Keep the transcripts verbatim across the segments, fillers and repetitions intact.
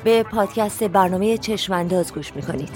به پادکست برنامه چشمانداز گوش میکنید.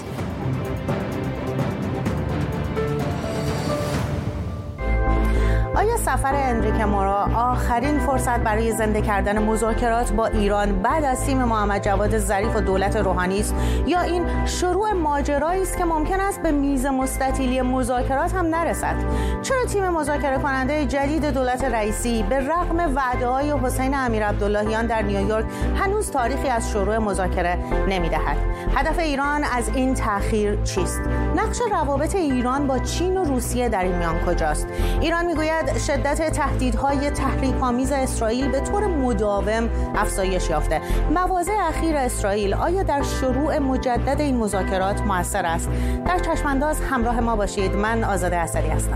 آیا سفر انریکه مورا آخرین فرصت برای زنده کردن مذاکرات با ایران بعد از تیم محمد جواد ظریف و دولت روحانی است، یا این شروع ماجرایی است که ممکن است به میز مستطیلی مذاکرات هم نرسد؟ چرا تیم مذاکره کننده جدید دولت رئیسی به رغم وعده‌های حسین امیرعبداللهیان در نیویورک هنوز تاریخی از شروع مذاکره نمی‌دهد؟ هدف ایران از این تأخیر چیست؟ نقش روابط ایران با چین و روسیه در این میان کجاست؟ ایران میگوید شدت تهدیدهای تحریک‌آمیز اسرائیل به طور مداوم افزایش یافته. مواضع اخیر اسرائیل آیا در شروع مجدد این مذاکرات مؤثر است؟ در چشمانداز همراه ما باشید. من آزاده اثری هستم.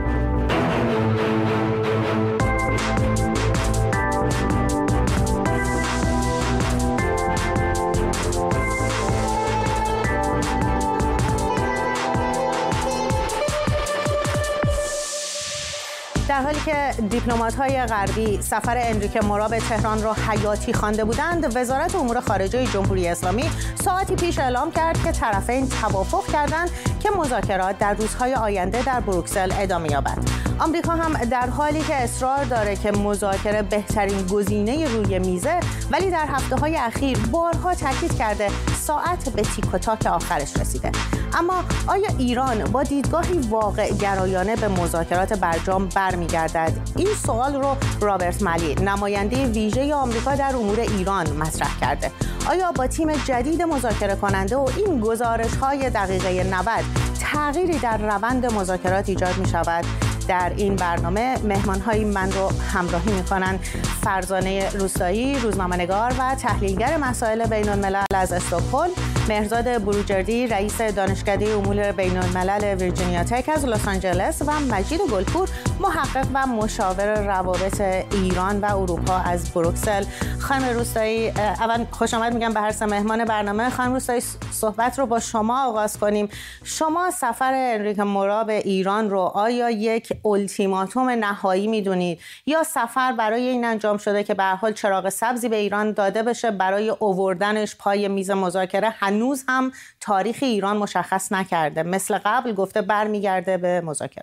در حالی که دیپلمات‌های غربی سفر انریکه مورا به تهران را حیاتی خوانده بودند، وزارت امور خارجه جمهوری اسلامی ساعتی پیش اعلام کرد که طرفین توافق کردند که مذاکرات در روزهای آینده در بروکسل ادامه یابد. آمریکا هم در حالی که اصرار داره که مذاکره بهترین گزینه روی میزه، ولی در هفته‌های اخیر بارها تاکید کرده ساعت به تیک و تاک آخرش رسیده. اما آیا ایران با دیدگاهی واقع گرایانه به مذاکرات برجام برمیگردد؟ این سوال رو رابرت مالی، نماینده ویژه آمریکا در امور ایران، مطرح کرده. آیا با تیم جدید مذاکره کننده و این گزارش‌های دقیقه نود تغییری در روند مذاکرات ایجاد می‌شود؟ در این برنامه مهمان‌های من رو همراهی می‌کنند فرزانه روستایی، روزنامه‌نگار و تحلیلگر مسائل بین‌الملل از استکهلم، مهرزاد بروجردی، رئیس دانشکده امور بین‌الملل ویرجینیا تک از لس آنجلس و مجید گلپور، محقق و مشاور روابط ایران و اروپا از بروکسل. خانم روستایی، اول خوش آمد میگم به هر سه مهمان برنامه. خانم روستایی، صحبت رو با شما آغاز کنیم. شما سفر انریکه مورا به ایران رو آیا یک التیماتوم نهایی میدونید یا سفر برای این انجام شده که به هر حال چراغ سبزی به ایران داده بشه برای آوردنش پای میز مذاکره؟ هنوز هم تاریخ ایران مشخص نکرده، مثل قبل گفته برمیگرده به مذاکره.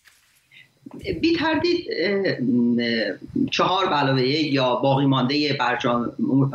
بی تردید چهار به علاوه یک یا باقی مانده برجام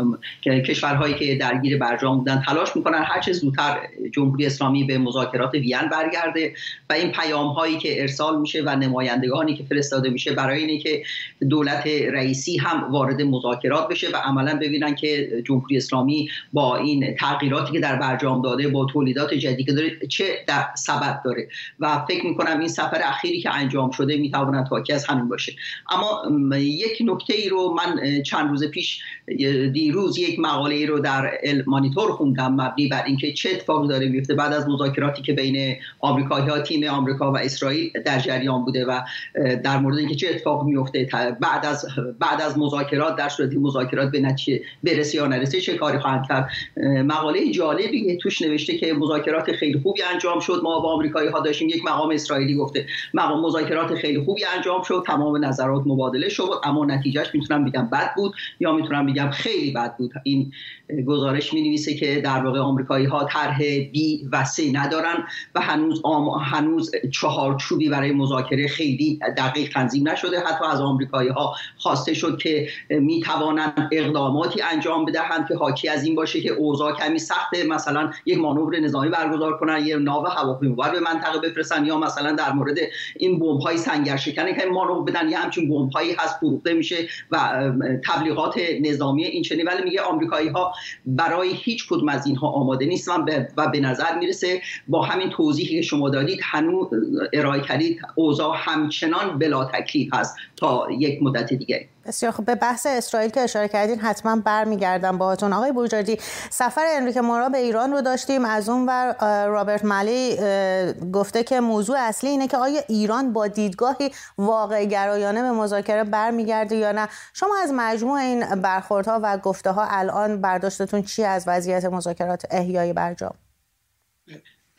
کشورهایی که درگیر برجام بودن تلاش میکنن هر چه زودتر جمهوری اسلامی به مذاکرات وین برگرده و این پیام هایی که ارسال میشه و نمایندگانی که فرستاده میشه برای اینه که دولت رئیسی هم وارد مذاکرات بشه و عملا ببینن که جمهوری اسلامی با این تغییراتی که در برجام داده، با تولیدات جدیدی که داره، چه در سبد داره. و فکر میکنم این سفر اخیری که انجام شده میتواند حاکی از همین باشه. اما یک نکته ای رو من چند روز پیش دیروز یک مقاله ای رو در ال مانیتور خوندم مبنی بر اینکه چه اتفاقی داره میفته بعد از مذاکراتی که بین آمریکایی‌ها، تیم آمریکا و اسرائیل در جریان بوده و در مورد اینکه چه اتفاقی میفته بعد از بعد از مذاکرات، در صورتی مذاکرات به نتیجه برسه یا نرسه چه کاری خواهند کرد. مقاله جالبی توش نوشته که مذاکرات خیلی خوبی انجام شد، ما با آمریکایی‌ها داشتیم. یک مقام اسرائیلی گفته مقام مذاکرات خیلی خوبی انجام شد، تمام نظرات مبادله شد، اما نتیجهش میتونم بگم بد بود یا میتونم بگم خیلی بد بود. این گزارش مینویسه که در واقع آمریکایی‌ها طرح بی و سی ندارن و هنوز آم... هنوز چهارچوبی برای مذاکره خیلی دقیق تنظیم نشده. حتی از آمریکایی‌ها خواسته شد که میتوانند اقداماتی انجام بدهند که حاکی از این باشه که اوضاع کمی سخته، مثلا یک مانور نظامی برگزار کنن، یه ناو هواپیمابر به منطقه بفرستن، یا مثلا در مورد این بمب‌های سنگر شکنی که مانور بدن، یه همچین بمب‌هایی هست فروخته میشه و تبلیغات نظامی این چنین. ولی میگه آمریکایی‌ها برای هیچ کدوم از اینها آماده نیستن و به نظر میرسه با همین توضیحی که شما دادید هنوز ارائه کردید اوضاع همچنان بلا تکلیف هست تا یک مدت دیگه. بسیار خب، به بحث اسرائیل که اشاره کردین حتما برمیگردم باهاتون. آقای بروجردی، سفر انریکه مورا به ایران رو داشتیم، از اون ور رابرت مالی گفته که موضوع اصلی اینه که آیا ایران با دیدگاهی واقع گرایانه به مذاکره برمیگرده یا نه. شما از مجموع این برخوردها و گفته‌ها الان برداشتتون چی از وضعیت مذاکرات احیای برجام؟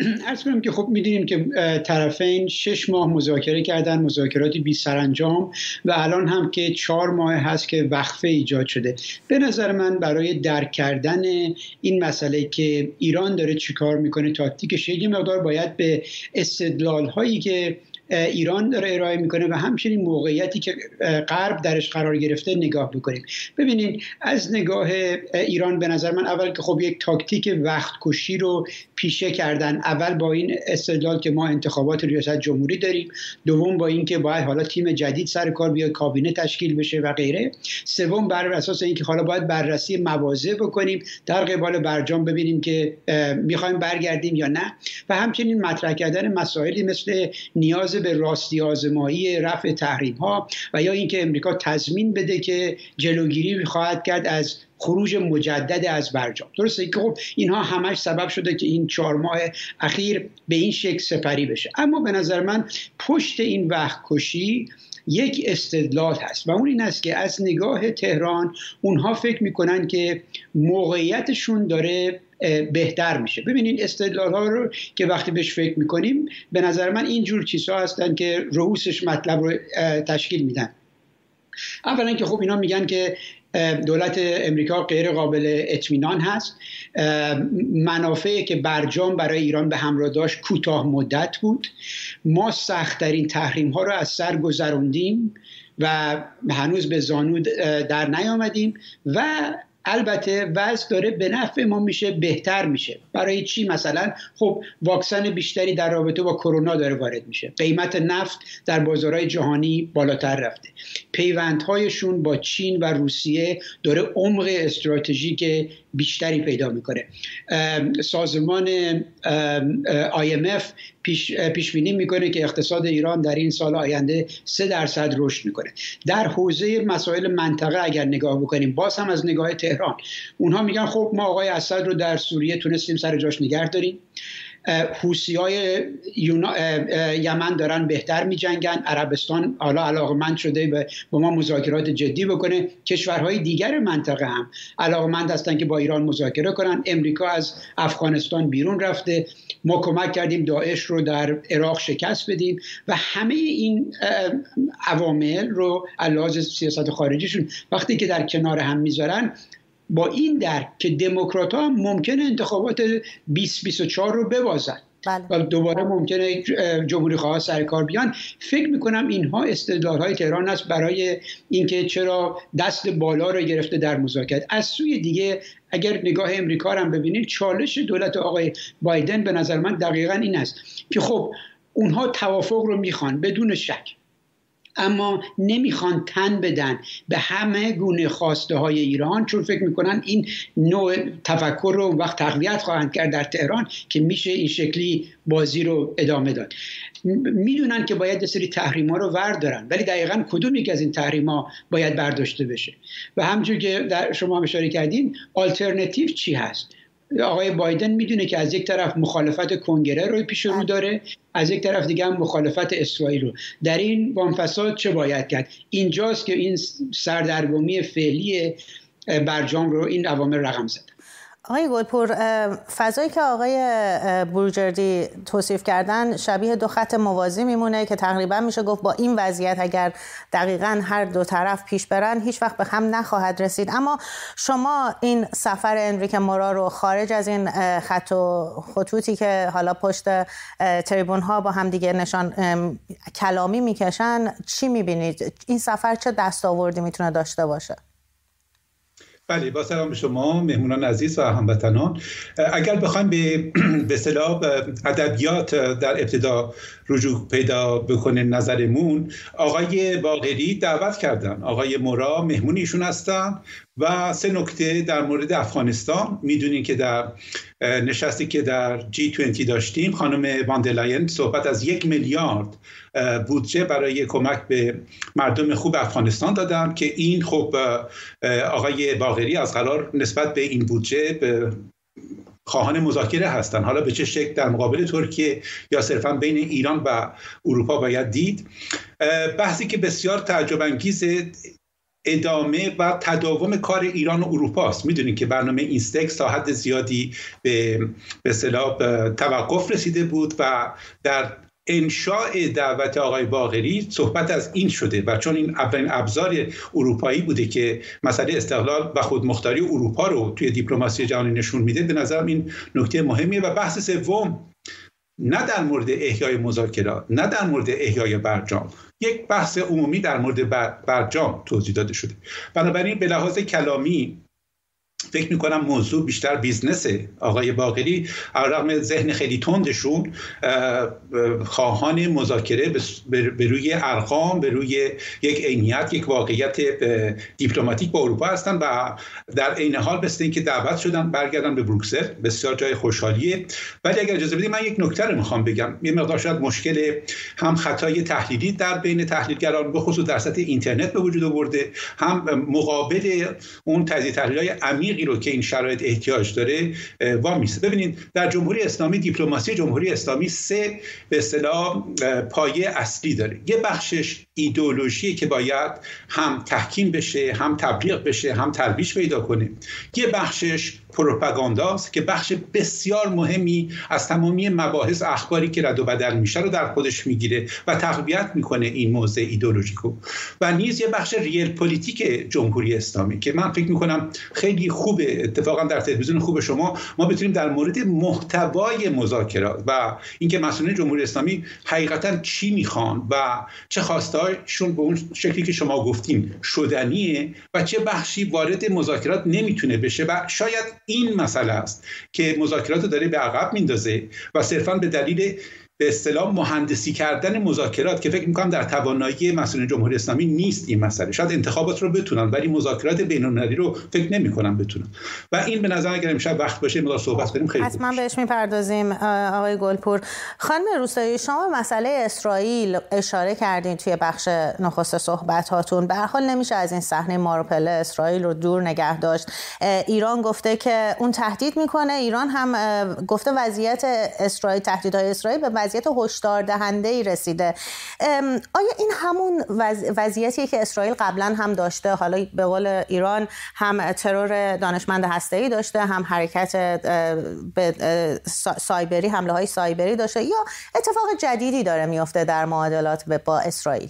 عرض کنم که خب میدونیم که طرفین شش ماه مذاکره کردن، مذاکراتی بی سرانجام، و الان هم که چهار ماه هست که وقفه ایجاد شده. به نظر من برای درک کردن این مسئله که ایران داره چیکار میکنه، تاکتیکش، یه مقدار باید به استدلال هایی که ایران داره ارائه میکنه و همچنین موقعیتی که غرب درش قرار گرفته نگاه بکنیم. ببینید از نگاه ایران به نظر من اول که خب یک تاکتیک وقت کشی رو پیشه کردن. اول با این استدلال که ما انتخابات ریاست جمهوری داریم، دوم با این که باید حالا تیم جدید سر کار بیاد، کابینه تشکیل بشه و غیره، سوم بر اساس اینکه حالا باید بررسی مواضع بکنیم در قبال برجام ببینیم که میخوایم برگردیم یا نه، و همچنین مطرح کردن مسائلی مثل نیاز به راستی آزمایی رفع تحریم ها و یا اینکه امریکا تضمین بده که جلوگیری خواهد کرد از خروج مجدد از برجام. درسته که خب اینها همش سبب شده که این چهار ماه اخیر به این شکل سپری بشه. اما به نظر من پشت این وقت کشی یک استدلال هست و اون این است که از نگاه تهران اونها فکر میکنن که موقعیتشون داره بهتر میشه. ببینین استدلال ها رو که وقتی بهش فکر میکنیم به نظر من اینجور چیزها هستن که رؤوسش مطلب رو تشکیل میدن. اولا که خب اینا میگن که دولت امریکا غیر قابل اطمینان هست، منافعی که برجام برای ایران به همراه داشت کوتاه مدت بود، ما سخت‌ترین تحریم ها رو از سر گذروندیم و هنوز به زانو در نیامدیم و البته وضع داره به نفع ما میشه، بهتر میشه. برای چی؟ مثلا خب واکسن بیشتری در رابطه با کرونا داره وارد میشه، قیمت نفت در بازارهای جهانی بالاتر رفته، پیوندهایشون با چین و روسیه داره عمق استراتژیک بیشتری پیدا میکنه. سازمان آی ام اف پیش پیش بینی میکنه که اقتصاد ایران در این سال آینده سه درصد رشد میکنه. در حوزه مسائل منطقه اگر نگاه بکنیم، باز هم از نگاه تهران، اونها میگن خب ما آقای اسد رو در سوریه تونستیم سر جاش نگه داریم، حوثی‌های یمن دارن بهتر می‌جنگن، عربستان حالا علاقمند شده با ما مذاکرات جدی بکنه، کشورهای دیگر منطقه هم علاقمند هستن که با ایران مذاکره کنن، امریکا از افغانستان بیرون رفته، ما کمک کردیم داعش رو در عراق شکست بدیم و همه این عوامل رو علاوه سیاست خارجیشون وقتی که در کنار هم میذارن، با این درک که دموکرات ها ممکنه انتخابات بیست بیست و چهار رو ببازن بله. و دوباره ممکنه جمهوری خواه سر کار بیان، فکر میکنم اینها استدلال های تهران است برای اینکه چرا دست بالا رو گرفته در مذاکرات. از سوی دیگه اگر نگاه امریکا رو هم ببینید، چالش دولت آقای بایدن به نظر من دقیقاً این است که خب اونها توافق رو میخوان بدون شک، اما نمیخوان تن بدن به همه گونه خواسته های ایران، چون فکر میکنن این نوع تفکر رو وقت تقویت خواهند کرد در تهران که میشه این شکلی بازی رو ادامه داد. میدونن که باید یه سری تحریما رو وردارن، ولی دقیقاً کدوم یک از این تحریما باید برداشته بشه و همونجور که در شما هم اشاره کردین آلترناتیو چی هست. آقای بایدن میدونه که از یک طرف مخالفت کنگره رو پیش رو داره، از یک طرف دیگه هم مخالفت اسرائیل رو. در این وانفساد چه باید کرد؟ اینجاست که این سردرگمی فعلی برجام رو این عوامل رقم زد. آقای گلپور، فضایی که آقای بروجردی توصیف کردن شبیه دو خط موازی میمونه که تقریبا میشه گفت با این وضعیت اگر دقیقاً هر دو طرف پیش برن هیچ وقت به هم نخواهد رسید. اما شما این سفر انریک مورا رو خارج از این خط و خطوطی که حالا پشت تریبون ها با هم دیگه نشان کلامی میکشن چی میبینید؟ این سفر چه دستاوردی میتونه داشته باشه؟ بله، با سلام به شما مهمونان عزیز و هموطنان. اگر بخوایم به به اصطلاح ادبیات در ابتدا رجوع پیدا بکنه نظرمون، آقای باقری دعوت کردن، آقای مورا مهمون ایشون هستن و سه نکته در مورد افغانستان. میدونین که در نشستی که در جی بیست داشتیم خانم واندرلاین صحبت از یک میلیارد بودجه برای کمک به مردم خوب افغانستان دادن که این خب آقای باقری از قرار نسبت به این بودجه به خواهان مذاکره هستند. حالا به چه شکل در مقابل ترکیه یا صرفا بین ایران و اروپا باید دید. بحثی که بسیار تعجب انگیزه ادامه و تداوم کار ایران و اروپا است. میدونید که برنامه اینستکس تا حد زیادی به به اصطلاح توقف رسیده بود و در انشاء دعوت آقای باقری صحبت از این شده و چون این اولین ابزار اروپایی بوده که مسئله استقلال و خودمختاری اروپا رو توی دیپلماسی جهانی نشون میده، به نظرم این نکته مهمیه. و بحث سوم نه در مورد احیای مذاکرات، نه در مورد احیای برجام، یک بحث عمومی در مورد برجام توضیح داده شده. بنابراین به لحاظ کلامی فکر میکنم موضوع بیشتر بیزنسه. آقای باقری علیرغم ذهن خیلی تندشون خواهان مذاکره به روی ارقام، به روی یک عینیت، یک واقعیت دیپلماتیک با اروپا هستن و در عین حال مثل اینکه دعوت شدن برگردن به بروکسل. بسیار جای خوشحالیه. ولی اگر اجازه بدید من یک نکته رو میخوام بگم. یه مقدار شاید مشکل هم خطای تحلیلی در بین تحلیلگران به خصوص در سطح اینترنت به وجود آورده، هم مقابل اون تجزیه تحلیل‌های عمیقی رو که این شرایط احتیاج داره وامیسته. ببینید در جمهوری اسلامی، دیپلماسی جمهوری اسلامی سه به اصطلاح پایه اصلی داره. یه بخشش ایدئولوژی که باید هم تحکیم بشه، هم تبلیغ بشه، هم ترویج پیدا کنه. یه بخشش پروپاگانداست که بخش بسیار مهمی از تمامی مباحث اخباری که رد و بدل میشه رو در خودش میگیره و تقویت میکنه این موضع ایدئولوژیکو. و نیز یه بخش ریل پلیتیک جمهوری اسلامی که من فکر میکنم خیلی خوبه، اتفاقا در تلویزیون خوب شما ما بتونیم در مورد محتوای مذاکرات و اینکه مسئولین جمهوری اسلامی حقیقتا چی میخوان و چه خواستهایشون به اون شکلی که شما گفتین شدنیه و چه بخشی وارد مذاکرات نمیتونه بشه و شاید این مسئله است که مذاکرات رو داره به عقب میندازه و صرفاً به دلیل به اصطلاح مهندسی کردن مذاکرات که فکر می‌کنم در توانایی مسئولین جمهوری اسلامی نیست این مسئله. شاید انتخابات رو بتونن ولی مذاکرات بین‌المللی رو فکر نمی‌کنم بتونن و این به نظر اگر امشب وقت باشه مقدار صحبت کنیم خیلی حتما بهش می‌پردازیم. آقای گلپور، خانم روستایی، شما مسئله اسرائیل اشاره کردین توی بخش نخست صحبت‌هاتون. به هر حال نمیشه از این صحنه ماروپله اسرائیل رو دور نگه داشت. ایران گفته که اون تهدید می‌کنه، ایران هم گفته وضعیت اسرائیل، تهدیدهای اسرائیل به وضعیت هشدار دهنده‌ای رسیده. آیا این همون وضعیتیه که اسرائیل قبلا هم داشته؟ حالا به قول ایران هم ترور دانشمند هسته‌ای داشته، هم حرکت به سایبری، حمله‌های سایبری داشته، یا اتفاق جدیدی داره میفته در معادلات با اسرائیل؟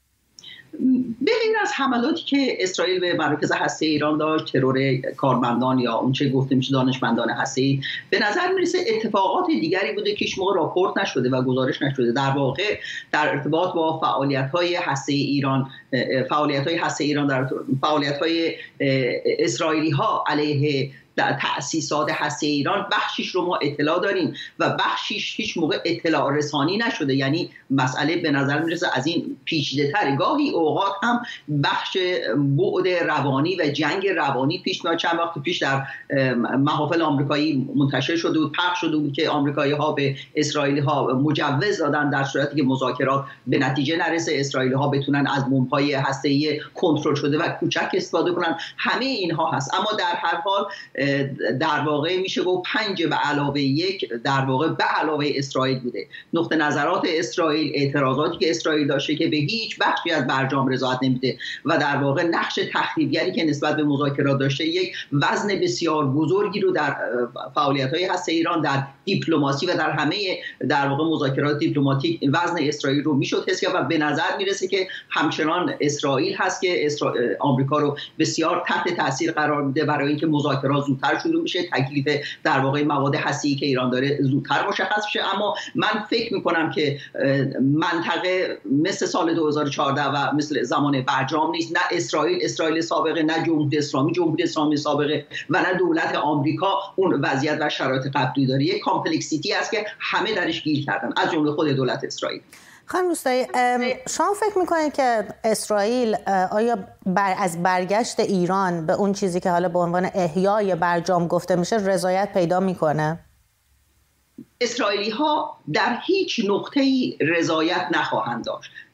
ببینید از حملاتی که اسرائیل به مراکز هسته ایران داشت، ترور کارمندان یا اون چه گفته میشه دانشمندان هسته‌ای، به نظر میرسه اتفاقات دیگری بوده که هیچ موقع راپورت نشده و گزارش نشده. در واقع در ارتباط با فعالیت‌های هسته ایران، فعالیت‌های هسته ایران در فعالیت‌های اسرائیلی‌ها علیه در تأسیسات هسته ایران، بخشیش رو ما اطلاع داریم و بخشیش هیچ موقع اطلاع رسانی نشده. یعنی مسئله به نظر میرسه از این پیچیده تر. گاهی اوقات هم بخش بعد روانی و جنگ روانی پیش میاد. چند وقت پیش در محافل آمریکایی منتشر شده بود، پخش شده بود که آمریکایی ها به اسرائیلی ها مجوز دادن در صورتی که مذاکرات به نتیجه نرسه، اسرائیلی ها بتونن از بمب‌های هسته‌ای کنترل شده و کوچک استفاده کنن. همه اینها هست. اما در هر حال در واقع میشه گفت پنج به علاوه یک در واقع به علاوه اسرائیل بوده. نقطه نظرات اسرائیل، اعتراضاتی که اسرائیل داشته که به هیچ بخشی از برجام رضایت نمیده و در واقع نقش تخریبگری که نسبت به مذاکرات داشته، یک وزن بسیار بزرگی رو در فعالیت‌های هسته ایران، در دیپلماسی و در همه در واقع مذاکرات دیپلماتیک وزن اسرائیل رو میشد حس کرد و به نظر میرسه که همچنان اسرائیل هست که اسرا... آمریکا رو بسیار تحت تاثیر قرار میده برای اینکه مذاکرات زودتر شروع میشه، تکلیف در واقع مواد هسته‌ای که ایران داره زودتر مشخص بشه. اما من فکر میکنم که منطقه مثل سال دو هزار و چهارده و مثل زمان برجام نیست. نه اسرائیل اسرائیل سابقه، نه جمهوری اسلامی جمهوری اسلامی سابقه و نه دولت آمریکا اون وضعیت و شرایط قبلی داره. یک کامپلکسیتی است که همه درش گیر کردن، از جمله خود دولت اسرائیل. خانم روستایی، شما فکر میکنید که اسرائیل آیا بر از برگشت ایران به اون چیزی که حالا به عنوان احیای برجام گفته میشه رضایت پیدا میکنه؟ اسرائیلی ها در هیچ نقطه‌ای رضایت نخواهند داشت.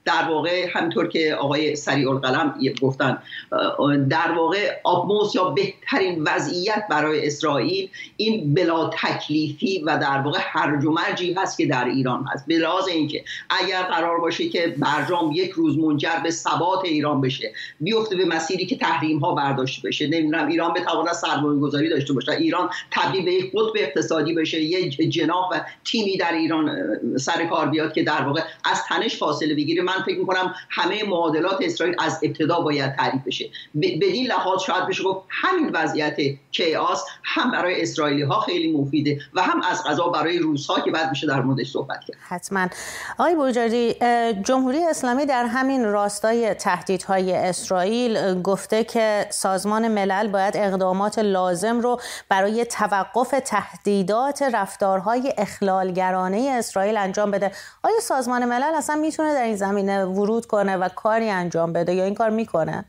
در واقع همطور که آقای سریع القلم گفتن، در واقع آبموس یا بهترین وضعیت برای اسرائیل این بلا تکلیفی و در واقع هرج و مرجی هست که در ایران هست. به لحاظ اینکه اگر قرار باشه که برجام یک روز منجر به ثبات ایران بشه، بیفته به مسیری که تحریم ها برداشته بشه، نمیدونم ایران بتواند سرمایه گذاری داشته باشه، ایران تبدیل به یک قطب اقتصادی بشه، یک جناح و تیمی در ایران سر کار بیاد که در واقع از تنش فاصله بگیره، من فکر میکنم همه معادلات اسرائیل از ابتدا باید تعریف بشه. بدین لحاظ شاید بشه گفت همین وضعیت کیاس هم برای اسرائیلی ها خیلی مفیده و هم از قضا برای روس ها که بعد میشه در موردش صحبت کرد. حتما. آقای بوجردی، جمهوری اسلامی در همین راستای تهدیدهای اسرائیل گفته که سازمان ملل باید اقدامات لازم رو برای توقف تهدیدات رفتارهای اخلالگرانه اسرائیل انجام بده. آیا سازمان ملل اصلا میتونه در این زمینه ورود کنه و کاری انجام بده یا این کار میکنه؟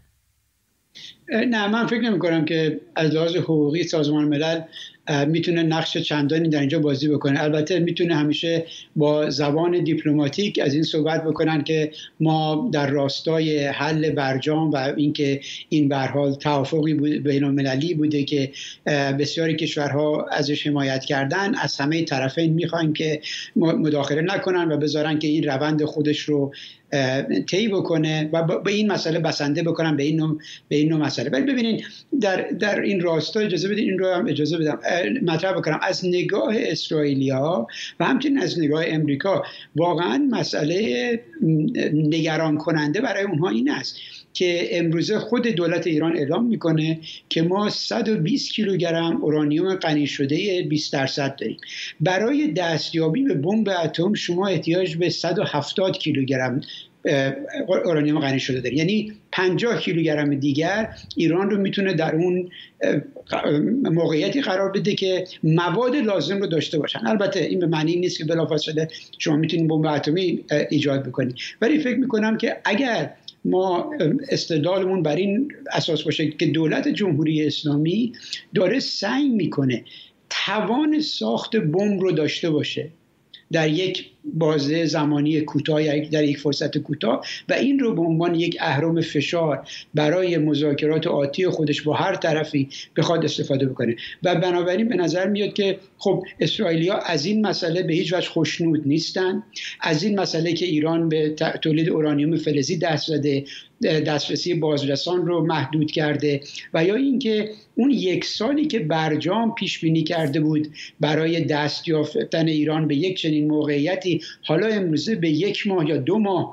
نه، من فکر نمی کنم که از لحاظ حقوقی سازمان ملل میتونه نقش چندانی در اینجا بازی بکنه. البته میتونه همیشه با زبان دیپلماتیک از این صحبت بکنن که ما در راستای حل برجام و اینکه این به هر حال توافقی بین المللی بوده که بسیاری کشورها ازش حمایت کردن، از همه طرفین میخوایم که مداخله نکنن و بذارن که این روند خودش رو طی بکنه و به این مسئله بسنده بکنن به این نوع به این نوع مسئله. ولی ببینید در در این راستا اجازه بدید این رو هم اجازه بدم مطرح بکنم. از نگاه اسرائیلی‌ها و همچنین از نگاه امریکا واقعا مسئله نگران کننده برای اونها این است که امروزه خود دولت ایران اعلام میکنه که ما صد و بیست کیلوگرم اورانیوم غنی شده بیست درصد داریم. برای دستیابی به بمب اتم شما احتیاج به صد و هفتاد کیلوگرم اورانیوم غنی شده داریم، یعنی پنجاه کیلوگرم دیگر ایران رو میتونه در اون موقعیتی قرار بده که مواد لازم رو داشته باشن. البته این به معنی نیست که بلافاصله شما میتونید بمب اتمی ایجاد بکنید، ولی فکر میکنم که اگر ما استدلالمون بر این اساس باشه که دولت جمهوری اسلامی داره سعی میکنه توان ساخت بمب رو داشته باشه در یک بازه زمانی کوتاه، در یک فرصت کوتاه، و این رو به عنوان یک اهرم فشار برای مذاکرات آتی خودش با هر طرفی بخواد استفاده بکنه. و بنابراین به نظر میاد که خب اسرائیلیا از این مسئله به هیچ وجه خوشنود نیستن، از این مسئله که ایران به تولید اورانیوم فلزی دست زده، دسترسی بازرسان رو محدود کرده، و یا اینکه اون یک سالی که برجام پیش بینی کرده بود برای دست یافتن ایران به یک چنین موقعیتی حالا امروزه به یک ماه یا دو ماه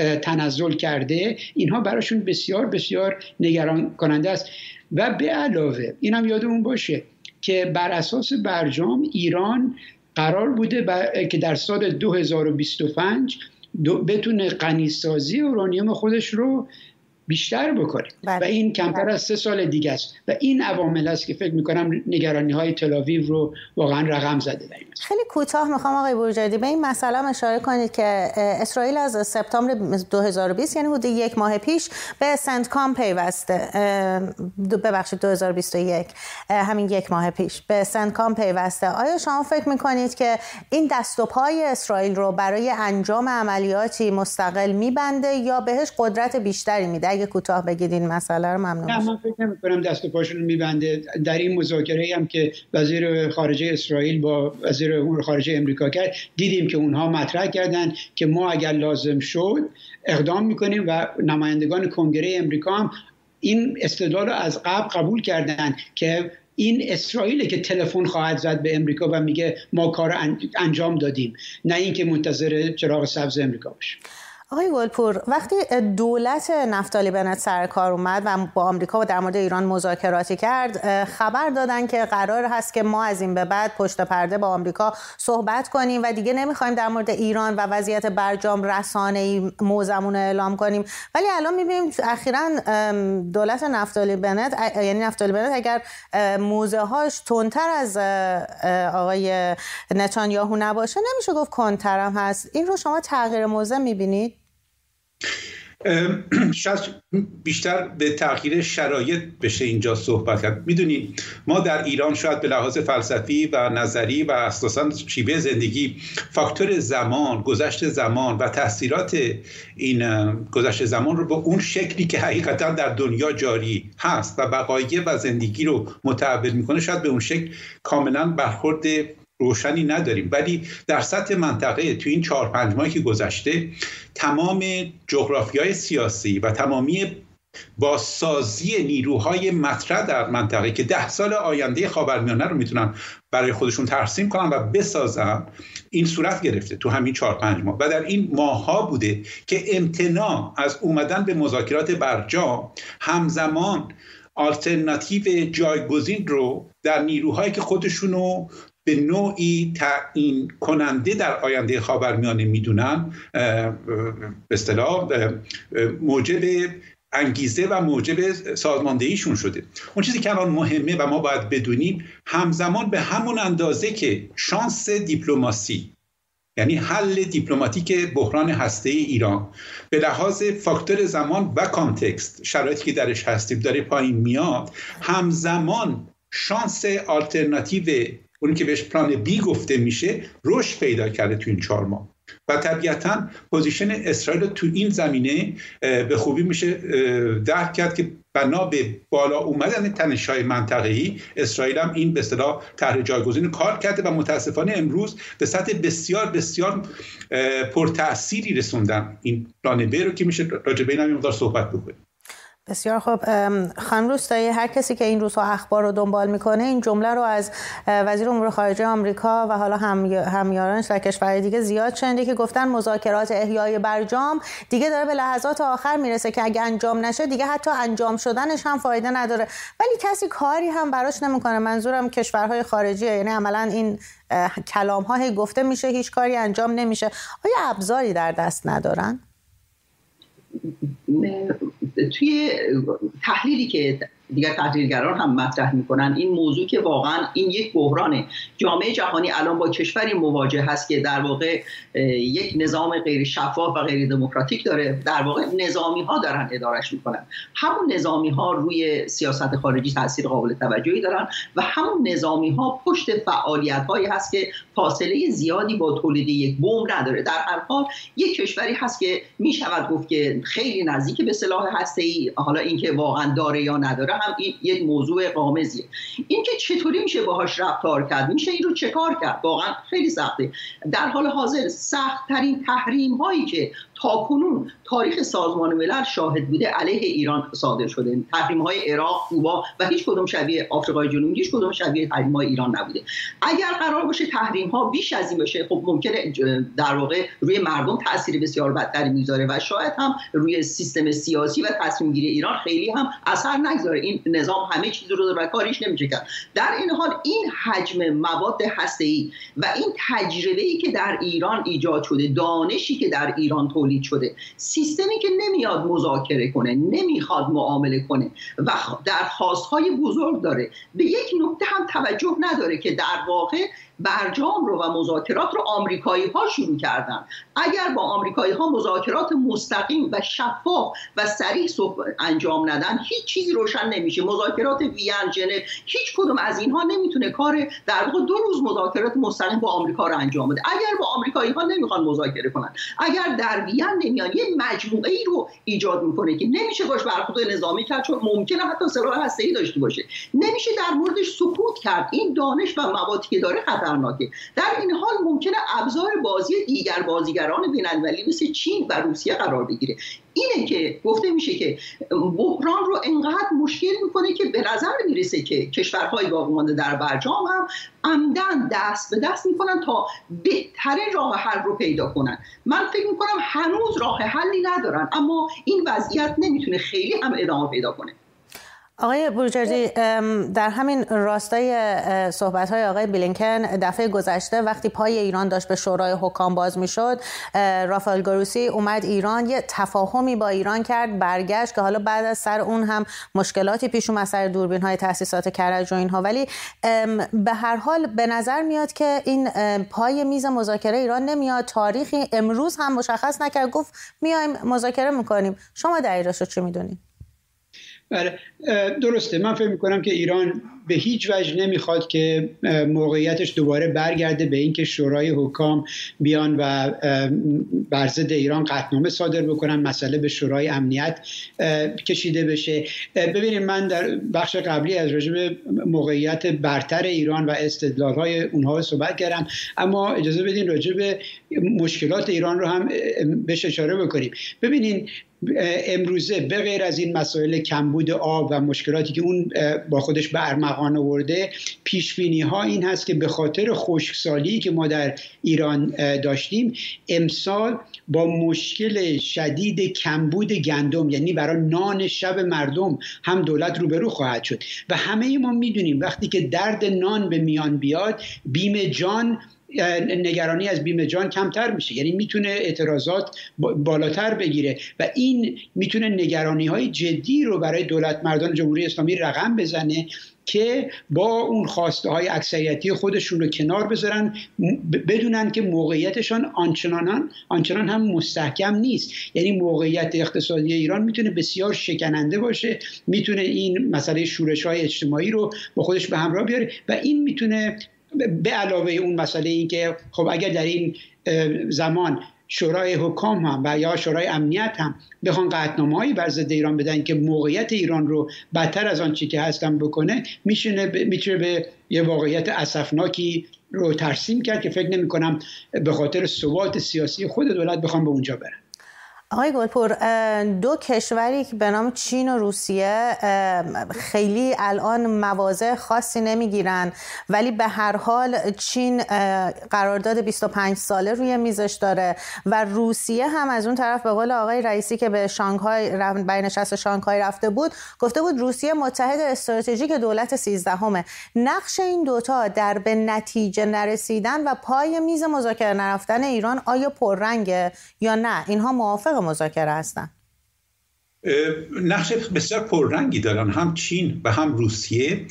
تنزل کرده، اینها براشون بسیار بسیار نگران کننده است. و به علاوه اینم یادمون باشه که بر اساس برجام ایران قرار بوده که در سال دو هزار و بیست و پنج بتونه غنیسازی اورانیوم خودش رو بیشتر بکنه و این کمتر از سه سال دیگه است و این عوامل است که فکر میکنم نگرانی های تل‌آویو رو واقعا رقم زده در این مسئله. خیلی کوتاه میخوام آقای بوجردی به این مسئله اشاره کنید که اسرائیل از سپتامبر دو هزار و بیست یعنی حدود یک ماه پیش به سنتکام پیوسته، ببخشید دو هزار و بیست و یک همین یک ماه پیش به سنتکام پیوسته. آیا شما فکر میکنید که این دست و پای اسرائیل رو برای انجام عملیاتی مستقل میبنده یا بهش قدرت بیشتری میده؟ کوتاه بگید این مسئله رو ممنون. نه، من فکر نمی‌کنم دست و پاشون رو می‌بنده. در این مذاکره‌ای هم که وزیر خارجه اسرائیل با وزیر امور خارجه امریکا کرد، دیدیم که اونها مطرح کردن که ما اگر لازم شد اقدام می‌کنیم و نمایندگان کنگره امریکا هم این استدلال رو از قبل قبول کردن که این اسرائیل که تلفن خواهد زد به امریکا و میگه ما کار انجام دادیم، نه اینکه منتظر چراغ سبز امریکا باشه. آقای گلپور، وقتی دولت نفتالی بنت سر کار اومد و با آمریکا و در مورد ایران مذاکراتی کرد، خبر دادن که قرار هست که ما از این به بعد پشت پرده با آمریکا صحبت کنیم و دیگه نمیخوایم در مورد ایران و وضعیت برجام رسانه‌ای موضعمون رو اعلام کنیم. ولی الان میبینیم اخیراً دولت نفتالی بنت یعنی نفتالی بنت اگر موضعهاش تندتر از آقای نتانیاهو نباشه نمیشه گفت کندتر هم هست. این رو شما تغییر موضع میبینید؟ شاید بیشتر به تغییر شرایط بشه اینجا صحبت کرد. میدونید ما در ایران شاید به لحاظ فلسفی و نظری و اساساً شیوه زندگی فاکتور زمان، گذشت زمان و تاثیرات این گذشت زمان رو به اون شکلی که حقیقتاً در دنیا جاری هست و وقایع و زندگی رو متحول میکنه شاید به اون شکل کاملاً برخورد روشنی نداریم، ولی در سطح منطقه تو این چهار پنج ماهی که گذشته تمام جغرافیای سیاسی و تمامی بازسازی نیروهای مطرح در منطقه که ده سال آینده خاورمیانه رو میتونن برای خودشون ترسیم کنن و بسازن این صورت گرفته تو همین چهار پنج ماه و در این ماه‌ها بوده که امتناع از اومدن به مذاکرات برجام همزمان آلترناتیو جایگزین رو در نیروهایی که خودشونو به نوعی تعیین کننده در آینده خاورمیانه میدونن به اصطلاح موجب انگیزه و موجب سازماندهیشون شده. اون چیزی که الان مهمه و ما باید بدونیم همزمان به همون اندازه که شانس دیپلماسی یعنی حل دیپلماتیک بحران هسته ایران به لحاظ فاکتور زمان و کانتکست شرایطی که درش هستیم داره پایین میاد، همزمان شانس آلترناتیو اونی که بهش پلان بی گفته میشه رشد پیدا کرده تو این چهار ماه و طبیعتاً پوزیشن اسرائیل تو این زمینه به خوبی میشه درک کرد که بنا به بالا اومدن تنش‌های منطقه‌ای اسرائیل هم این به اصطلاح طرح جایگزین کار کرده و متاسفانه امروز به سطح بسیار بسیار پرتأثیری رسوندن این پلان بی رو که میشه راجع به این هم مقدار صحبت بکنیم. بسیار خوب. خانم روستایی، هر کسی که این روزها اخبار رو دنبال میکنه این جمله رو از وزیر امور خارجه آمریکا و حالا همیارانش در کشورهای دیگه زیاد شنیده که گفتن مذاکرات احیای برجام دیگه داره به لحظات آخر میرسه که اگه انجام نشه دیگه حتی انجام شدنش هم فایده نداره، ولی کسی کاری هم براش نمیکنه. منظورم کشورهای خارجیه، یعنی عملا این کلام ها گفته میشه هیچ کاری انجام نمیشه. آیا ابزاری در دست ندارن؟ توی تحلیلی که دیگر تحلیلگران هم مطرح میکنن این موضوع که واقعا این یک بحرانه، جامعه جهانی الان با کشوری مواجه هست که در واقع یک نظام غیر شفاف و غیر دموکراتیک داره، در واقع نظامی ها دارن ادارش میکنن. همون نظامی ها روی سیاست خارجی تاثیر قابل توجهی دارن و همون نظامی ها پشت فعالیت هایی هست که فاصله زیادی با تولید یک بمب نداره. در هر حال یک کشوری هست که میشود گفت که خیلی نزدیک به سلاح هسته‌ای، حالا اینکه واقعا داره یا نداره هم این یک موضوع غامضیه. این که چطوری میشه باهاش رفتار کرد، میشه این رو چه کار کرد، واقعا خیلی سخته. در حال حاضر سخت ترین تحریم هایی که تاکنون تاریخ سازمان ملل شاهد بوده علیه ایران صادر شده، تحریم های عراق، کوبا و هیچ کدوم شبیه آفریقای جنوبی، هیچ کدوم شبیه تحریم های ایران نبوده. اگر قرار باشه تحریم ها بیش از این باشه، خب ممکنه در واقع روی مردم تاثیر بسیار بدتری میذاره و شاید هم روی سیستم سیاسی و تصمیم گیری ایران خیلی هم اثر نگذاره. این نظام همه چیز رو داره و کاریش نمیشه کرد. در این حال این حجم مواد هسته‌ای و این تجربه‌ای که در ایران ایجاد شده، دانشی که در ایران تولید شده، سیستمی که نمیاد مذاکره کنه، نمیخواد معامله کنه و درخواست‌های بزرگ داره، به یک نکته هم توجه نداره که در واقع برجام رو و مذاکرات رو آمریکایی ها شروع کردن. اگر با آمریکایی ها مذاکرات مستقیم و شفاف و صریح انجام ندن هیچ چیزی روشن نمیشه. مذاکرات وین، ژنو، هیچ کدوم از اینها نمیتونه کار در واقع دو روز مذاکرات مستقیم با آمریکا رو انجام بده. اگر با آمریکایی ها نمیخوان مذاکره کنن، اگر در وین نمیان یه مجموعه ای رو ایجاد میکنه که نمیشه باش برخورد نظامی کرد، چون ممکنه حتی سلاح هسته‌ای داشته باشه، نمیشه در موردش سکوت کرد. این دانش و موادی که داره خطرناکه. در این حال ممکنه ابزار بازی دیگر بازیگران بین‌المللی مثل چین و روسیه قرار بگیره. اینه که گفته میشه که بحران رو انقدر مشکل میکنه که به نظر میرسه که کشورهای باقی مانده در برجام هم عمدن دست به دست میکنن تا بهترین راه حل رو پیدا کنن. من فکر میکنم هنوز راه حلی ندارن، اما این وضعیت نمیتونه خیلی هم ادامه پیدا کنه. آقای بروجردی، در همین راستای صحبت‌های آقای بلینکن دفعه گذشته وقتی پای ایران داشت به شورای حکام باز می‌شد، رافائل گروسی اومد ایران، یه تفاهمی با ایران کرد، برگشت که حالا بعد از سر اون هم مشکلاتی پیش اومد سر دوربین‌های تأسیسات کرج و اینها، ولی به هر حال به نظر میاد که این پای میز مذاکره ایران نمیاد. تاریخی امروز هم مشخص نکرد، گفت میایم مذاکره می‌کنیم. شما دقیقش رو چی می‌دونید؟ بله درسته. من فکر میکنم که ایران به هیچ وجه نمیخواد که موقعیتش دوباره برگرده به اینکه شورای حکام بیان و بر ضد ایران قطعنامه صادر بکنن، مسئله به شورای امنیت کشیده بشه. ببینید، من در بخش قبلی از راجع به موقعیت برتر ایران و استدلال‌های اونها صحبت کردم، اما اجازه بدین راجع به مشکلات ایران رو هم بهش اشاره بکنیم. ببینید، امروزه به غیر از این مسائل کمبود آب و مشکلاتی که اون با خودش به ارمغان آورده، پیش بینی ها این هست که به خاطر خشکسالی که ما در ایران داشتیم، امسال با مشکل شدید کمبود گندم، یعنی برای نان شب مردم، هم دولت روبرو خواهد شد. و همه ما میدونیم وقتی که درد نان به میان بیاد، بیم جان، نگرانی از بیم جان کمتر میشه، یعنی میتونه اعتراضات بالاتر بگیره و این میتونه نگرانی های جدی رو برای دولت مردان جمهوری اسلامی رقم بزنه که با اون خواسته های اکثریتی خودشون رو کنار بذارن، بدونن که موقعیتشان آنچنان آنچنان هم مستحکم نیست. یعنی موقعیت اقتصادی ایران میتونه بسیار شکننده باشه، میتونه این مسئله شورش های اجتماعی رو با خودش به همراه بیاره و این میتونه به علاوه اون مسئله این که خب اگر در این زمان شورای حکام هم و یا شورای امنیت هم بخوان قطعنامه‌هایی بر ضد ایران بدن که موقعیت ایران رو بدتر از آن چی که هستن بکنه، میشه میتونه به یه واقعیت اسفناکی رو ترسیم کرد که فکر نمی کنم به خاطر ثبات سیاسی خود دولت بخوام به اونجا برن. آقای گلپور، دو کشوری که به نام چین و روسیه خیلی الان مواضع خاصی نمیگیرن، ولی به هر حال چین قرارداد بیست و پنج ساله روی میزش داره و روسیه هم از اون طرف به قول آقای رئیسی که به شانگهای برنشست شانگهای رفته بود، گفته بود روسیه متحد استراتژیک دولت سیزدهمه. نقش این دوتا در به نتیجه نرسیدن و پای میز مذاکره نرفتن ایران آیا پررنگه یا نه؟ اینها موافق مذاکره هستن؟ نقش بسیار پررنگی دارن هم چین و هم روسیه.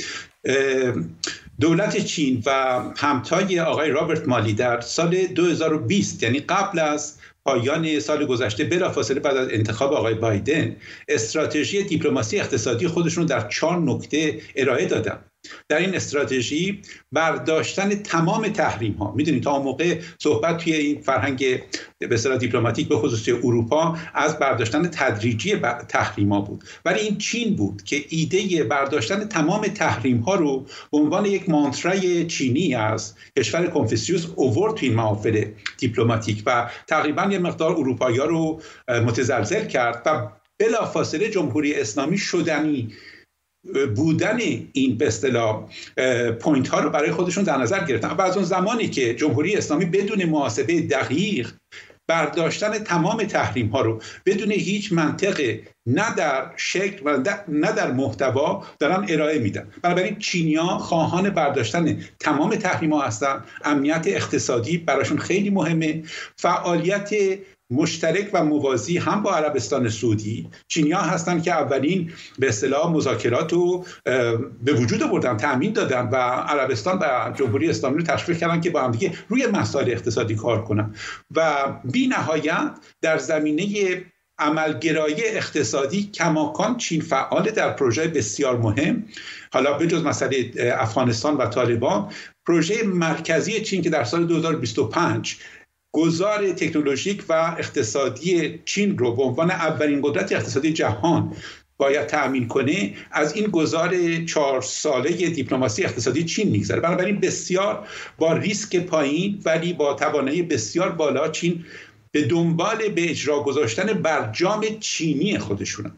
دولت چین و همتای آقای رابرت مالی در سال دو هزار و بیست، یعنی قبل از پایان سال گذشته، بلافاصله بعد از انتخاب آقای بایدن، استراتژی دیپلماسی اقتصادی خودشون در چهار نکته ارائه دادن. در این استراتژی برداشتن تمام تحریم ها، میدونید تا اون موقع صحبت توی این فرهنگ به اصطلاح دیپلماتیک به خصوص اروپا از برداشتن تدریجی تحریم ها بود، ولی این چین بود که ایده برداشتن تمام تحریم ها رو به عنوان یک مانترای چینی از کشور کنفوسیوس اوورد توی این محافل دیپلماتیک و تقریبا یه مقدار اروپایی‌ها رو متزلزل کرد و بلافاصله جمهوری اسلامی شدنی بودن این به اصطلاح پوینت ها رو برای خودشون در نظر گرفتن و از اون زمانی که جمهوری اسلامی بدون محاسبه دقیق برداشتن تمام تحریم ها رو بدون هیچ منطق، نه در شکل و نه در محتوا، دارن ارائه میدن. بنابراین چینی‌ها خواهان برداشتن تمام تحریم ها هستن. امنیت اقتصادی براشون خیلی مهمه. فعالیت مشترک و موازی هم با عربستان سعودی. چینی‌ها هستن که اولین به اصطلاح مذاکرات رو به وجود آوردن، تأمین دادن و عربستان و جمهوری اسلامی رو تشویق کردن که با هم دیگه روی مسائل اقتصادی کار کنن و بی نهایت در زمینه عملگرایی اقتصادی کماکان چین فعال در پروژه بسیار مهم. حالا به جز مسئله افغانستان و طالبان، پروژه مرکزی چین که در سال دو هزار و بیست و پنج گذار تکنولوژیک و اقتصادی چین رو به عنوان اولین قدرت اقتصادی جهان باید تأمین کنه، از این گذار چهار ساله دیپلماسی اقتصادی چین میگذره. بنابراین بسیار با ریسک پایین ولی با توانایی بسیار بالا چین به دنبال به اجرا گذاشتن برجام چینی خودشونه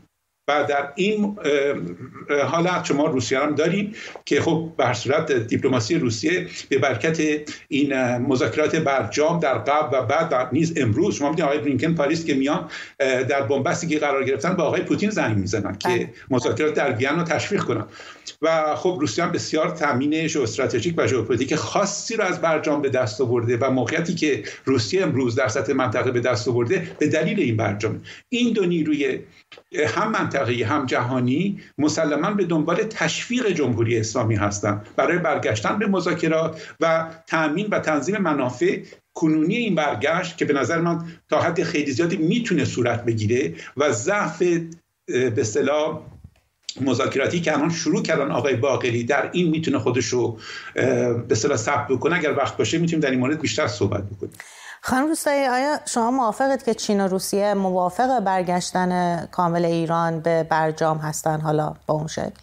و در این حالت شما روسیه هم داریم که خب به هر صورت دیپلماسی روسیه به برکت این مذاکرات برجام در قبل و بعد و نیز امروز شما می‌بینید آقای بلینکن پاریس که میان در بنبستی که قرار گرفتن با آقای پوتین زنگ میزنن که مذاکرات در وین رو تشویق کنن و خب روسیه هم بسیار تامین ژئواستراتژیک و ژئوپلیتیک خاصی رو از برجام به دست آورده و موقعیتی که روسیه امروز در سطح منطقه به دست آورده به دلیل این برجام. این دو نیروی هم منطقه‌ای هم جهانی مسلماً به دنبال تشویق جمهوری اسلامی هستند برای برگشتن به مذاکرات و تامین و تنظیم منافع کنونی این برگشت که به نظر من تا حد خیلی زیادی میتونه صورت بگیره و ضعف به اصطلاح مذاکراتی که الان شروع کردن آقای باقری در این میتونه خودش رو به اصطلاح ثبت بکنه. اگر وقت باشه میتونیم در این مورد بیشتر صحبت بکنیم. خانم روستایی، آیا شما موافقید که چین و روسیه موافق برگشتن کامل ایران به برجام هستن حالا با اون شکل؟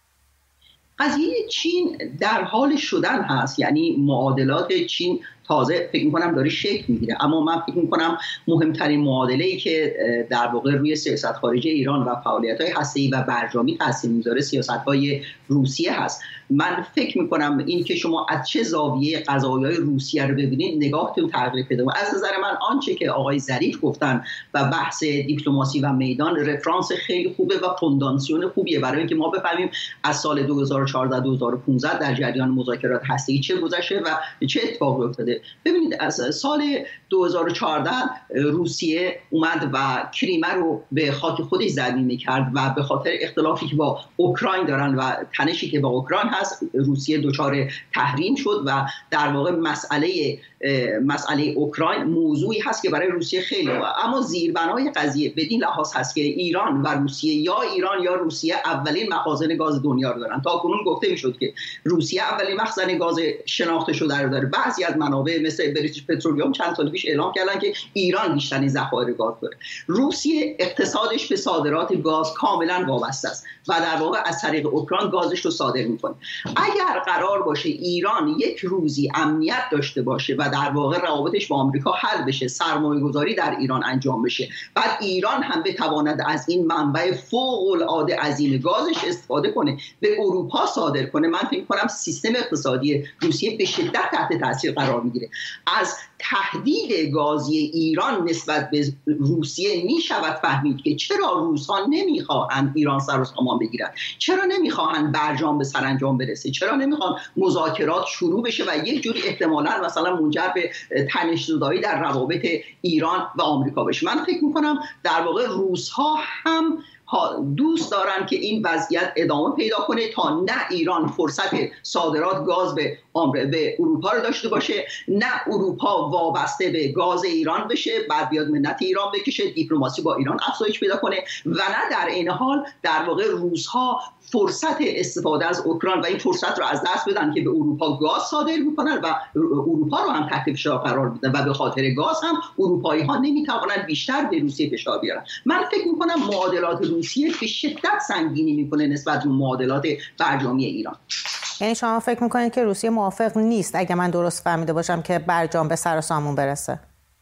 قضیه چین در حال شدن هست، یعنی معادلات چین تازه فکر می‌کنم داره شکل می‌گیره، اما من فکر می‌کنم مهمترین معادله‌ای که در واقع روی سیاست خارجی ایران و فعالیت‌های هسته‌ای و برجامی تاثیر می‌ذاره سیاست‌های روسیه هست. من فکر می‌کنم این که شما از چه زاویه قضایای روسیه رو ببینید نگاهتون تغییر پیدا کنه. از نظر من آنچه که آقای ظریف گفتن و بحث دیپلماسی و میدان رفرانس خیلی خوبه و فونداسیون خوبیه برای اینکه ما بفهمیم از سال دو هزار و چهارده دو هزار و پانزده در جریان مذاکرات هسته‌ای چه گذشته و چه اتفاقی افتاده. ببینید از سال دو هزار و چهارده روسیه اومد و کریمه رو به خاک خودش زمینه کرد و به خاطر اختلافی که با اوکراین دارن و تنشی که با اوکراین هست روسیه دچار تحریم شد و در واقع مسئله مسئله اوکراین موضوعی هست که برای روسیه خیلی مهمه. اما زیربنای قضیه بدین لحاظ هست که ایران و روسیه یا ایران یا روسیه اولین مخازن گاز دنیا رو دارن. تا کنون گفته میشد که روسیه اولین مخزن گاز شناخته شده رو داره. بعضی از منابع مثل بریتیش پترولیوم چند سال پیش اعلام کردن که ایران بیشترین ذخایر گاز داره. روسیه اقتصادش به صادرات گاز کاملا وابسته است و در واقع از طریق اوکراین گازش رو صادر میکنه. اگر قرار باشه ایران یک روزی امنیت داشته باشه و در واقع روابطش با آمریکا حل بشه، سرمایه گذاری در ایران انجام بشه، بعد ایران هم بتواند از این منبع فوق العاده عظیم گازش استفاده کنه به اروپا صادر کنه، من فکر کنم سیستم اقتصادی روسیه به شدت تحت تاثیر قرار میگیره. از تهدید گازی ایران نسبت به روسیه می شود فهمید که چرا روس‌ها نمیخواهند ایران سر و سامان بگیرند، چرا نمیخواهند برجام به سرانجام برسه، چرا نمیخوان مذاکرات شروع بشه و یک جوری احتمالاً مثلا منجر به تنش‌زدایی در روابط ایران و آمریکا بشه. من فکر میکنم در واقع روس‌ها هم دوست دارن که این وضعیت ادامه پیدا کنه تا نه ایران فرصت صادرات گاز به به اروپا رو داشته باشه، نه اروپا وابسته به گاز ایران بشه، بعد بیاد منت ایران بکشه، دیپلماسی با ایران افزایش پیدا کنه و نه در این حال در واقع روس‌ها فرصت استفاده از اوکراین و این فرصت رو از دست بدن که به اروپا گاز صادر میکنن و اروپا رو هم تحت فشار قرار بدن و به خاطر گاز هم اروپایی ها نمیتوانند بیشتر به روسیه فشار بیارن. من فکر میکنم معادلات روسیه به شدت سنگینی میکنه نسبت به معادلات برجامی ایران. یعنی شما فکر میکنید که روسیه موافق نیست، اگه من درست فهمیده باشم، که برجام به سر و سامون برسه؟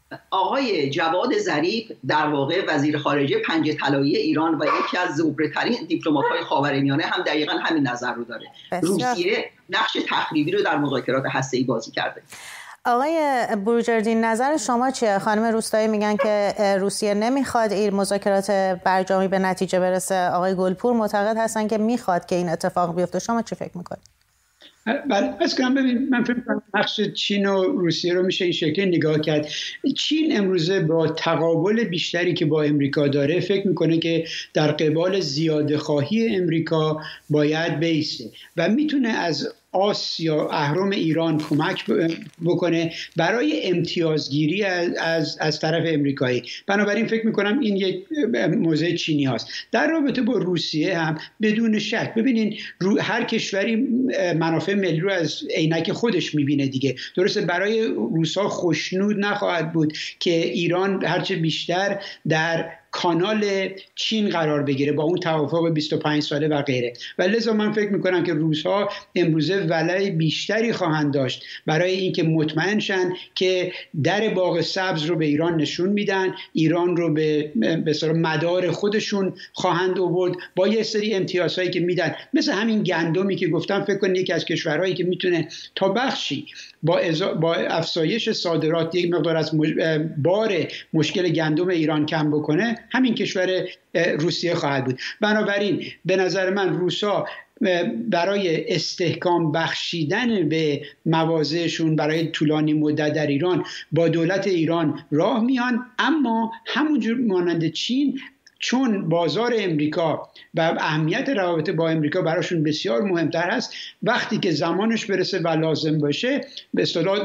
آقای جواد ظریف در واقع وزیر خارجه پنجه طلایی ایران و یکی از زبره‌ترین دیپلمات‌های خاورمیانه هم دقیقاً همین نظر رو داره. بسیار. روسیه نقش تخریبی رو در مذاکرات هسته‌ای بازی کرده. آقای بروجردین، نظر شما چیه؟ خانم روستایی میگن که روسیه نمیخواد این مذاکرات برجامی به نتیجه برسه، آقای گلپور معتقد هستن که میخواد که این اتفاق بیفته. شما چی فکر میکنید؟ بله، از کنم ببین، من فکر کنم نقش چین و روسیه رو میشه این شکلی نگاه کرد. چین امروزه با تقابل بیشتری که با امریکا داره فکر میکنه که در قبال زیاده خواهی امریکا باید بیسته و میتونه از آس یا اهرم ایران کمک بکنه برای امتیازگیری از, از, از طرف امریکایی. بنابراین فکر میکنم این یک موضع چینی هست. در رابطه با روسیه هم بدون شک ببینین هر کشوری منافع ملی رو از عینک خودش میبینه دیگه. درسته برای روسا خوشنود نخواهد بود که ایران هرچه بیشتر در کانال چین قرار بگیره با اون توافق بیست و پنج ساله و غیره. و لذا من فکر میکنم که روس‌ها امروزه ولع بیشتری خواهند داشت برای اینکه مطمئن شن که در باغ سبز رو به ایران نشون میدن، ایران رو به به صورت مدار خودشون خواهند آورد با یه سری امتیازهایی که میدن، مثل همین گندمی که گفتم. فکر کنید یکی از کشورهایی که میتونه تا بخشی با, ازا... با افزایش صادرات یک مقدار از مج... بار مشکل گندم ایران کم بکنه، همین کشور روسیه خواهد بود. بنابراین به نظر من روسا برای استحکام بخشیدن به مواضعشون برای طولانی مدت در ایران با دولت ایران راه میان، اما همونجور مانند چین، چون بازار امریکا و اهمیت روابط با امریکا براشون بسیار مهمتر هست، وقتی که زمانش برسه و لازم باشه به اصطلاح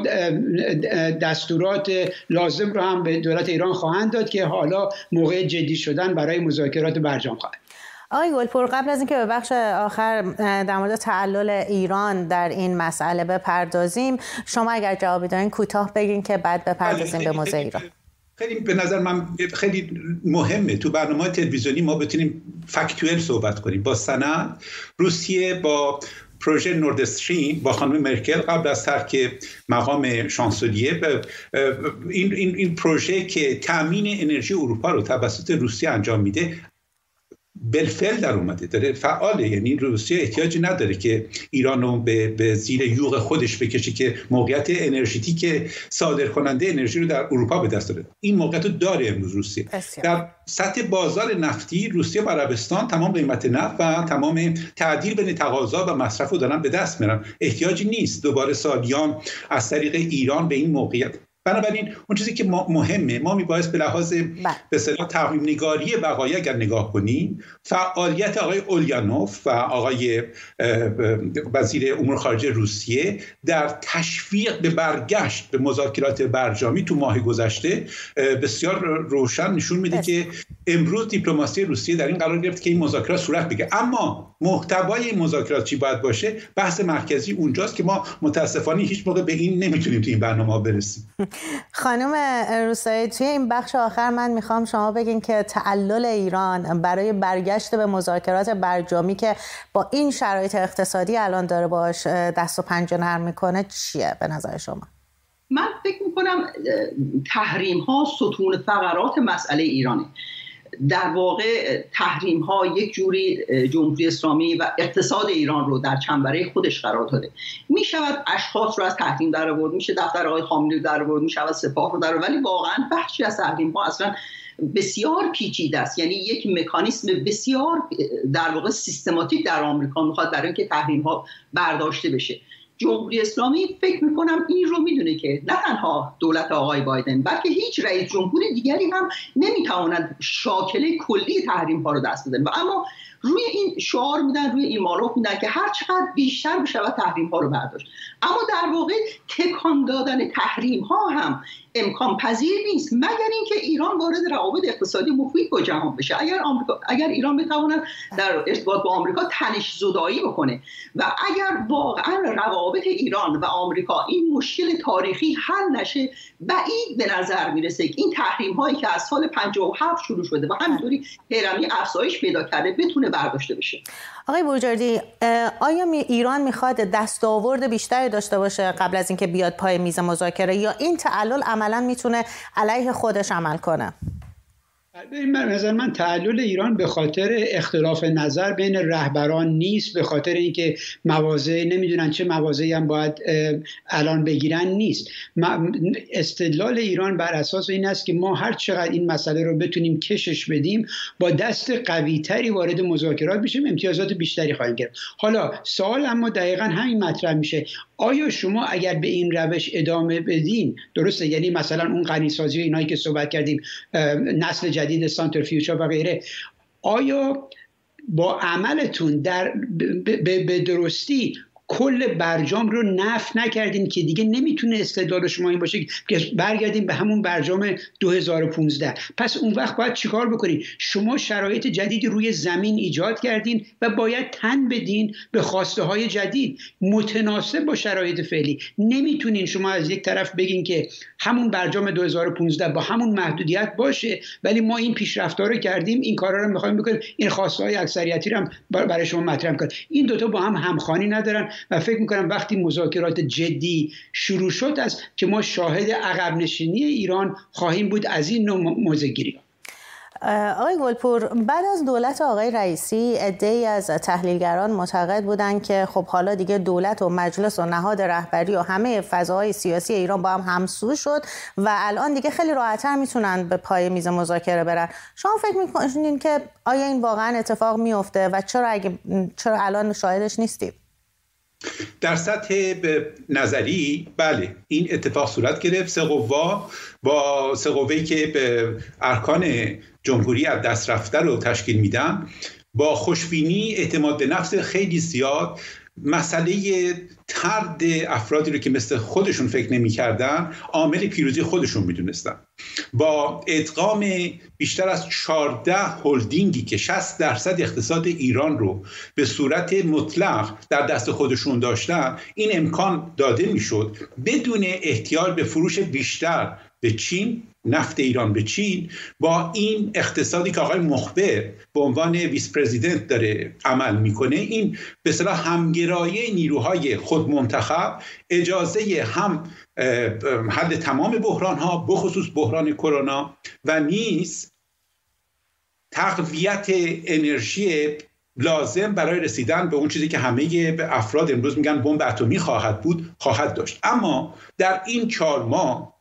دستورات لازم رو هم به دولت ایران خواهند داد که حالا موقع جدی شدن برای مذاکرات برجام خواهد. آقای گلپور، قبل از اینکه به بخش آخر در مورد تعلل ایران در این مسئله بپردازیم، شما اگر جوابی دارین کوتاه بگین که بعد بپردازیم به موضوع ایران. خیلی به نظر من خیلی مهمه تو برنامه تلویزیونی ما بتونیم فکتوال صحبت کنیم با سند. روسیه با پروژه نورد استریم با خانم مرکل قبل از ترک مقام شانسلیه این این این پروژه که تامین انرژی اروپا رو توسط روسیه انجام میده بالفعل در اومده، داره فعاله. یعنی روسیه احتیاجی نداره که ایران رو به, به زیر یوغ خودش بکشه که موقعیت انرژیتیک صادر کننده انرژی رو در اروپا به دست داره. این موقعیت رو داره امروز روسیه. در سطح بازار نفتی روسیه و عربستان تمام قیمت نفت و تمام تعدیل بین تقاضا و مصرف رو دارن به دست میارن. احتیاجی نیست دوباره سالیان از طریق ایران به این موقعیت. بنابراین اون چیزی که ما مهمه، ما میبایست به لحاظ به اصطلاح تقویم نگاری وقایع اگر نگاه کنیم، فعالیت آقای اوليانوف و آقای وزیر امور خارجه روسیه در تشویق به برگشت به مذاکرات برجامی تو ماه گذشته بسیار روشن نشون میده که امروز دیپلماسی روسیه در این قرار گرفت که این مذاکرات صورت بگیره. اما محتوای این مذاکرات چی باید باشه؟ بحث مرکزی اونجاست که ما متاسفانه هیچ موقع به این نمیتونیم تو این برنامه برسیم. خانم روستایی، توی این بخش آخر من میخوام شما بگین که تعلل ایران برای برگشت به مذاکرات برجامی که با این شرایط اقتصادی الان داره باش دست و پنجه نرم میکنه چیه به نظر شما؟ من فکر میکنم تحریم ها ستون فقرات مسئله ایرانه. در واقع تحریم ها یک جوری جمهوری اسلامی و اقتصاد ایران رو در چنبره خودش قرار داده. می شود اشخاص رو از تحریم در آورد، میشه دفتر آقای خامنه‌ای در آورد، می شود سپاه رو در آورد، ولی واقعا بخشی از تحریم ها اصلا بسیار پیچیده است. یعنی یک مکانیسم بسیار در واقع سیستماتیک در آمریکا میخواد برای اینکه تحریم ها برداشته بشه. جمهوری اسلامی فکر میکنم این رو میدونه که نه تنها دولت آقای بایدن بلکه هیچ رئیس جمهور دیگری هم نمیتواند شاکله کلی تحریم ها رو دست بدن و اما روی این شعار میدن، روی این مالوف میدن که هر چقدر بیشتر بشود تحریم ها رو برداشت. اما در واقع تکان دادن تحریم ها هم امکان پذیر نیست مگر اینکه ایران وارد روابط اقتصادی مفید با جهان بشه. اگر آمریکا، اگر ایران بتواند در ارتباط با آمریکا تنش زدایی بکنه و اگر واقعا روابط ایران و آمریکا این مشکل تاریخی حل نشه، بعید به نظر میرسه که این تحریم هایی که از سال پنجاه و هفت شروع شده و همینطوری هرمی افزایش پیدا کرده بتونه برداشته بشه. آقای بروجردی، آیا ایران میخواد دستاورد بیشتری داشته باشه قبل از اینکه بیاد پای میز مذاکره یا این تعلل عملاً میتونه علیه خودش عمل کنه؟ من نظر من تعلل ایران به خاطر اختلاف نظر بین رهبران نیست، به خاطر اینکه مواضع نمیدونن چه مواضعی هم باید الان بگیرن نیست. استدلال ایران بر اساس این است که ما هر چقدر این مسئله رو بتونیم کشش بدیم با دست قوی تری وارد مذاکرات بشیم، امتیازات بیشتری خواهیم گرفت. حالا سوال اما دقیقاً همین مطرح میشه، آیا شما اگر به این روش ادامه بدین، درسته، یعنی مثلا اون غنیسازی و اینایی که صحبت کردیم، نسل جدید سانتریفیوژها و غیره، آیا با عملتون در به درستی کل برجام رو نفی نکردین که دیگه نمیتونه استدلال شما این باشه که برگردیم به همون برجام دو هزار و پانزده. پس اون وقت باید چیکار بکنین؟ شما شرایط جدیدی روی زمین ایجاد کردین و باید تن بدین به خواسته های جدید متناسب با شرایط فعلی. نمیتونین شما از یک طرف بگین که همون برجام دو هزار و پانزده با همون محدودیت باشه ولی ما این پیشرفت‌ها رو کردیم، این کارا رو می‌خوایم بکنیم، این خواسته های اکثریتی رو هم برای شما مطرح کنیم. این دوتا با هم همخوانی ندارن و فکر می‌کنم وقتی مذاکرات جدی شروع شد است که ما شاهد عقب نشینی ایران خواهیم بود از این نوع موضع‌گیری. آقای گلپور، بعد از دولت آقای رئیسی عده‌ای از تحلیلگران معتقد بودند که خب حالا دیگه دولت و مجلس و نهاد رهبری و همه فضاهای سیاسی ایران با هم همسو شد و الان دیگه خیلی راحت‌تر میتونن به پای میز مذاکره برن. شما فکر میکنین که آیا این واقعا اتفاق میفته و چرا اگه چرا الان شاهدش نیستید؟ در سطح نظری بله این اتفاق صورت گرفت. سه قوا با سه قوه‌ای که به ارکان جمهوری از دست رفته رو تشکیل میدن با خوشبینی، اعتماد به نفس خیلی زیاد مسئله طرد افرادی رو که مثل خودشون فکر نمی‌کردن عامل پیروزی خودشون می‌دونستن. با ادغام بیشتر از چهارده هلدینگی که شصت درصد اقتصاد ایران رو به صورت مطلق در دست خودشون داشتن، این امکان داده میشد بدون احتیاج به فروش بیشتر به چین، نفت ایران به چین، با این اقتصادی که آقای مخبر به عنوان ویس پرزیدنت داره عمل میکنه، این به اصطلاح همگرایی نیروهای خود منتخب اجازه هم حل تمام بحران ها بخصوص بحران کرونا و نیز تقویت انرژی لازم برای رسیدن به اون چیزی که همه افراد امروز میگن بمب اتمی خواهد بود خواهد داشت. اما در این چهار ماه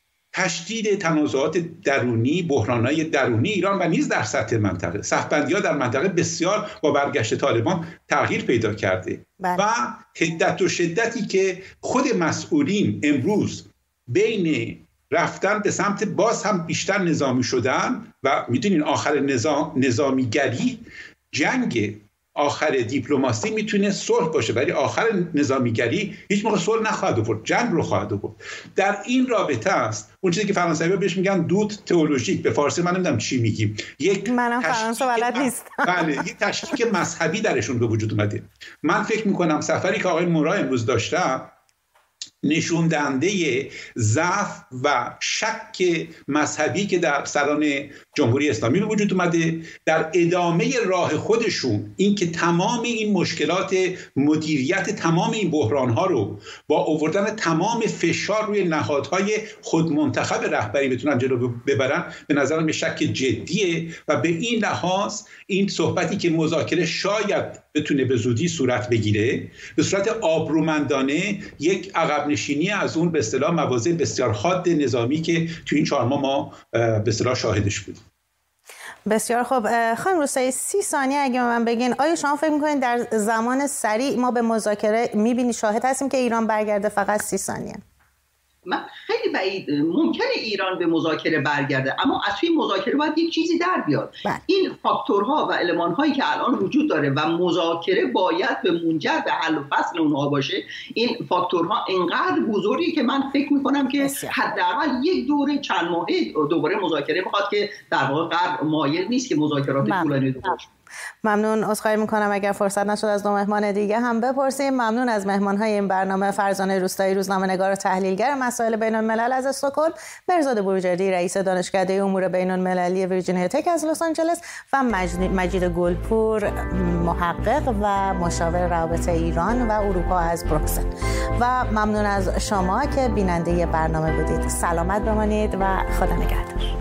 تشدید تنازعات درونی، بحران‌های درونی ایران و نیز در سطح منطقه، صف‌بندی‌ها در منطقه بسیار با برگشت طالبان تغییر پیدا کرده بله. و حدت و شدتی که خود مسئولین امروز بین رفتن به سمت باز هم بیشتر نظامی شدن و میدونین آخر نظام نظامیگری جنگ، آخر دیپلماسی میتونه صلح باشه ولی آخر نظامیگری هیچ موقع صلح نخواهد آورد، جنگ رو خواهد آورد. در این رابطه است اون چیزی که فرانسوی‌ها بهش میگن دود تئولوژیک، به فارسی من نمیدونم چی میگیم، یک منم فرانسه بلد نیستم. بله، یک تشکیک مذهبی درشون به وجود اومده. من فکر میکنم سفری که آقای مورا امروز داشتن نشون دهنده ضعف و شک مذهبی که در سران جمهوری اسلامی به وجود اومده در ادامه راه خودشون، این که تمام این مشکلات مدیریت تمام این بحران‌ها رو با آوردن تمام فشار روی نهادهای خودمنتخب رهبری بتونن جلو ببرن، به نظرم یه شک جدیه و به این لحاظ این صحبتی که مذاکره شاید بتونه به زودی صورت بگیره به صورت آبرومندانه یک عقب نشینی از اون به اصطلاح مواضع بسیار حاد نظامی که تو این چهار ماه ما به اصطلاح شاهدش بودیم. بسیار خوب. خانم روستایی، سی ثانیه اگه به من بگین، آیا شما فکر می‌کنید در زمان سریع ما به مذاکره می‌بینید، شاهد هستیم که ایران برگرده؟ فقط سی ثانیه. من خیلی بعید ممکنه ایران به مذاکره برگرده، اما از توی مذاکره باید یک چیزی در بیاد. بله. این فاکتورها و المان‌هایی که الان وجود داره و مذاکره باید به منجر به حل و فصل اونها باشه، این فاکتورها اینقدر بزرگی که من فکر می‌کنم که حداقل یک دوره چند ماهه دوباره مذاکره بخواد که در واقع غرب مایل نیست که مذاکرات طولانی باشه. ممنون. عذرخواهی میکنم اگر فرصت نشد از دو مهمان دیگه هم بپرسیم. ممنون از مهمانهای این برنامه: فرزانه روستایی، روزنامه‌نگار و تحلیلگر مسائل بین الملل از استکهلم، مرزاد بروجردی، رئیس دانشکده امور بین المللی ویرجینیا تک از لس آنجلس و مجید گلپور، محقق و مشاور روابط ایران و اروپا از بروکسل. و ممنون از شما که بیننده برنامه بودید. سلامت بمانید و خدا نگهدار.